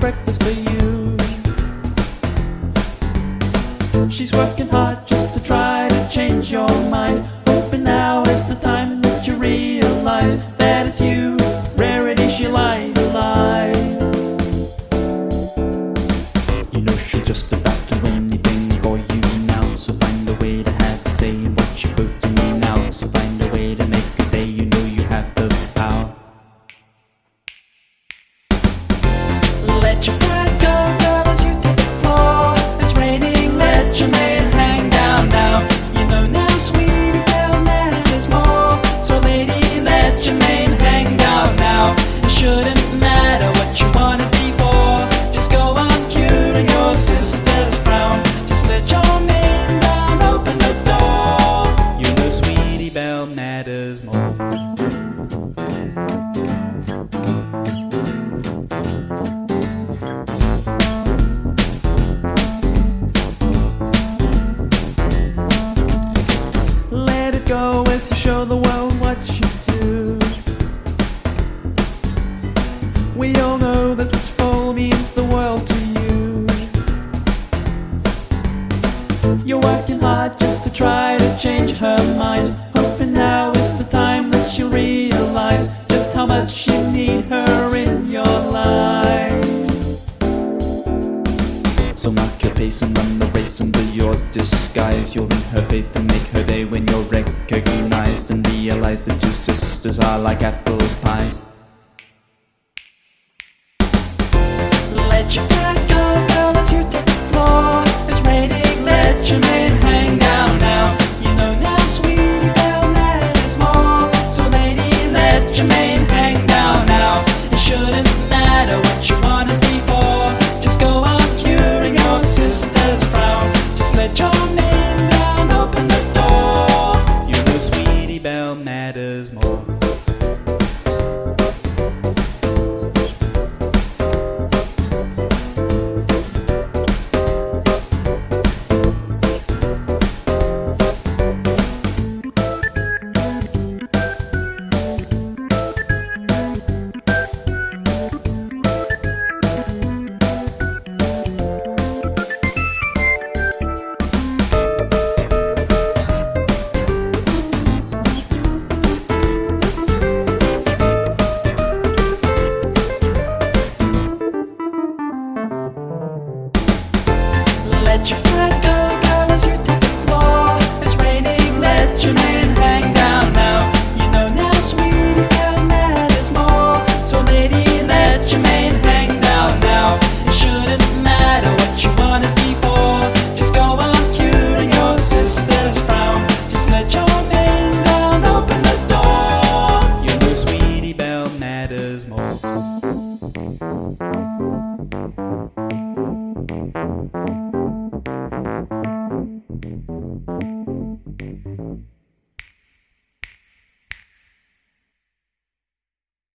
breakfast for you. She's working hard just to try to change your mind, hoping now is the time that you realize that it's you, rarity she idolize. You know she'll just about do anything for you now, so find a way to have to say what you both to me now. So find a way to make a day, you know you have the power. Let your pride go, girl, as you take the floor. It's raining, let your man hang down now. You know now, sweetie girl, matters more. So lady, let your man hang down now. It shouldn't matter what you wanna be for. Just go on curing your sister's frown. Just let your man down, open the door. You know Sweetie Belle matters more. Go as you show the world what you do. We all know that this fall means the world to you. You're working hard just to try to change her mind, hoping now is the time that she'll realize just how much you need her in your life. So mark your pace and run the race under your disguise. You'll win her faith and make her day when you're recognized, and realize that two sisters are like apple pies. Let your